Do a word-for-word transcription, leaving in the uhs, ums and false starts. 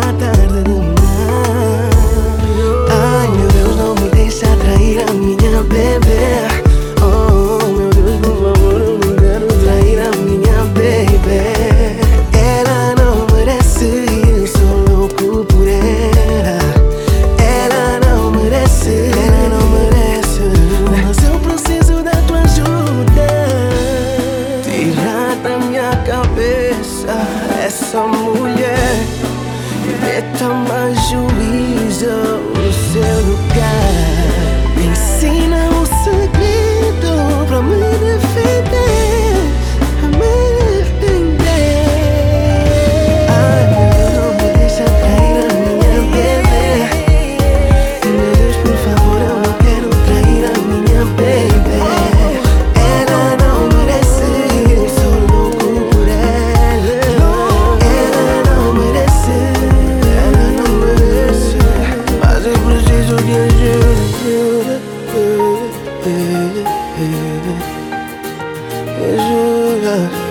tarde demais. Ai meu Deus, não me deixa trair a minha bebê. Oh meu Deus, por favor, eu não quero trair a minha baby. Ela não merece, eu sou louco por ela. Ela não merece, ela não merece. Mas eu preciso da tua ajuda. Tira da minha cabeça essa mulher e meta mais juízo no seu lugar. Me ensina um segredo pra me defender, pra me defender. Ai meu Deus, não me deixa trair a minha bebê. Meu Deus, por favor, eu não quero trair a minha baby. Ela não merece, eu sou louco por ela. Ela não merece, ela não merece. Mas eu preciso de ajuda. Ajuda.